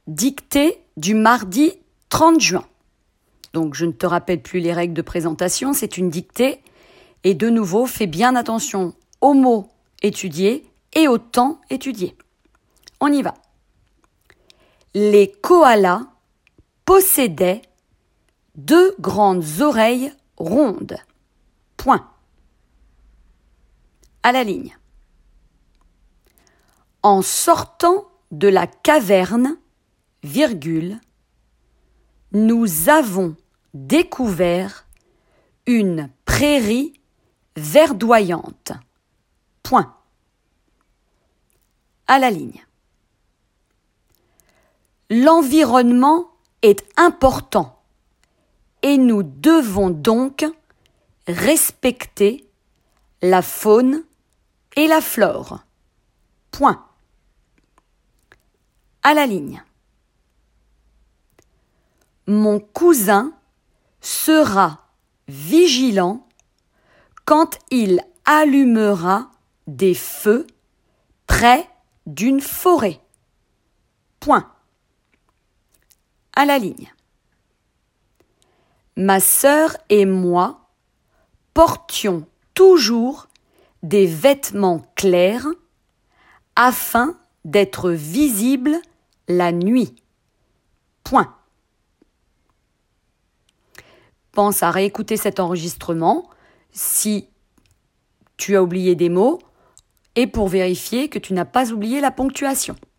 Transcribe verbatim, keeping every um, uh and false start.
dictée du mardi trente juin. Donc, je ne te rappelle plus les règles de présentation, c'est une dictée. Et de nouveau, fais bien attention aux mots étudiés et au temps étudié. On y va. Les koalas possédaient deux grandes oreilles rondes. Point. À la ligne. En sortant de la caverne, virgule, nous avons découvert une prairie verdoyante. Point. À la ligne. L'environnement est important et nous devons donc respecter la faune et la flore. Point. À la ligne. Mon cousin sera vigilant quand il allumera des feux près d'une forêt. Point. À la ligne. Ma sœur et moi portions toujours des vêtements clairs afin d'être visibles la nuit. Point. Pense à réécouter cet enregistrement si tu as oublié des mots et pour vérifier que tu n'as pas oublié la ponctuation.